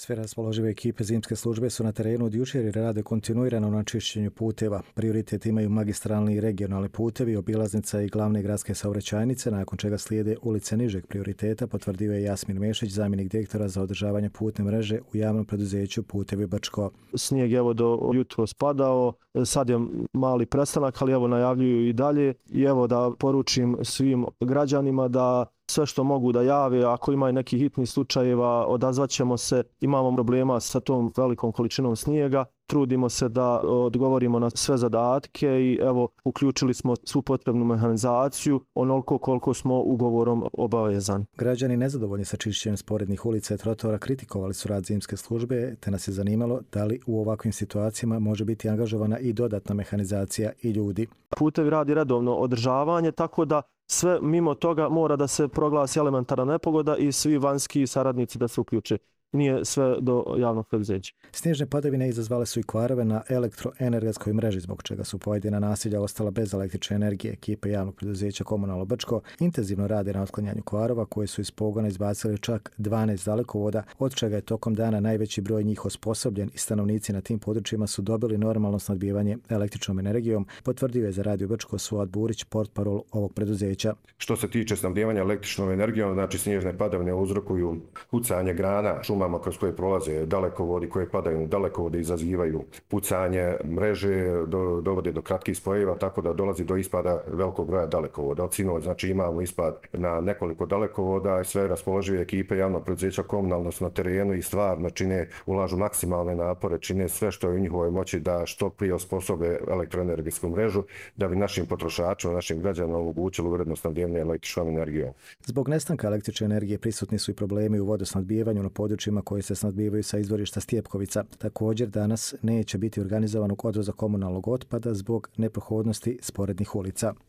Sve raspoložive ekipe zimske službe su na terenu od jučer i rade kontinuirano na čišćenju puteva. Prioritet imaju magistralni i regionalni putevi, obilaznica i glavne gradske saobraćajnice, nakon čega slijede ulice nižeg prioriteta, potvrdio je Jasmin Mešić, zamjenik direktora za održavanje putne mreže u javnom preduzeću Putevi Brčko. Snijeg evo do jutros padao, sad je mali prestanak, ali evo najavljuju i dalje. I evo da poručim svim građanima da sve što mogu da jave, ako ima nekih hitnih slučajeva, odazvaćemo se. Imamo problema sa tom velikom količinom snijega. Trudimo se da odgovorimo na sve zadatke i evo uključili smo svu potrebnu mehanizaciju onoliko koliko smo ugovorom obavezani. Građani nezadovoljni sa čišćenjem sporednih ulica i trotoara kritikovali su rad zimske službe, te nas je zanimalo da li u ovakvim situacijama može biti angažovana i dodatna mehanizacija i ljudi. Putevi radi redovno održavanje, tako da sve mimo toga mora da se proglasi elementarna nepogoda i svi vanjski saradnici da se uključe. Nije sve do javnog preduzeća. Snježne padavine izazvale su i kvarove na elektroenergetskoj mreži, zbog čega su pojedina naselja ostala bez električne energije. Ekipe javnog preduzeća Komunalno Brčko intenzivno rade na otklanjanju kvarova, koje su iz pogona izbacili čak 12 dalekovoda, od čega je tokom dana najveći broj njih osposobljen i stanovnici na tim područjima su dobili normalno snabdijevanje električnom energijom, potvrdio je za Radio Brčko Suad Burić, portparol ovog preduzeća. Što se tiče snabdijevanja električnom energijom, znači snježne padavine uzrokuju pucanje grana, šumama kroz koje prolaze dalekovodi, koje padaju na dalekovode, izazivaju pucanje mreže, dovode do kratkih spojeva, tako da dolazi do ispada velikog broja dalekovoda. Od sinoć znači imamo ispad na nekoliko dalekovoda i sve raspoložive ekipe javnog preduzeća Komunalno su na terenu i stvarno ulažu maksimalne napore, čine sve što je u njihovoj moći da što prije osposobe elektroenergetsku mrežu, da bi našim potrošačima, našim građanima omogućili uredno snabdijevanje električnom energijom. Zbog nestanka električne energije prisutni su i problemi u vodosnabdijevanju na područjima koji se snabdijevaju sa izvorišta Stjepkovica. Također danas neće biti organizovanog odvoza komunalnog otpada zbog neprohodnosti sporednih ulica.